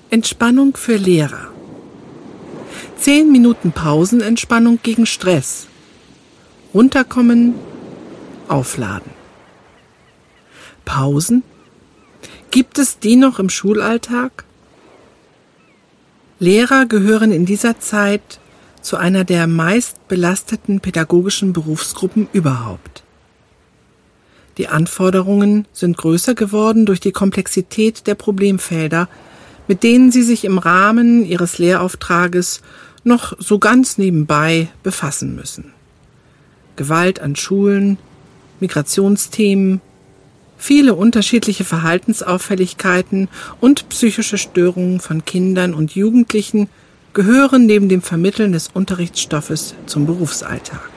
Entspannung für Lehrer. 10 Minuten Pausenentspannung gegen Stress. Runterkommen, aufladen. Pausen? Gibt es die noch im Schulalltag? Lehrer gehören in dieser Zeit zu einer der meist belasteten pädagogischen Berufsgruppen überhaupt. Die Anforderungen sind größer geworden durch die Komplexität der Problemfelder, mit denen sie sich im Rahmen ihres Lehrauftrages noch so ganz nebenbei befassen müssen. Gewalt an Schulen, Migrationsthemen, viele unterschiedliche Verhaltensauffälligkeiten und psychische Störungen von Kindern und Jugendlichen gehören neben dem Vermitteln des Unterrichtsstoffes zum Berufsalltag.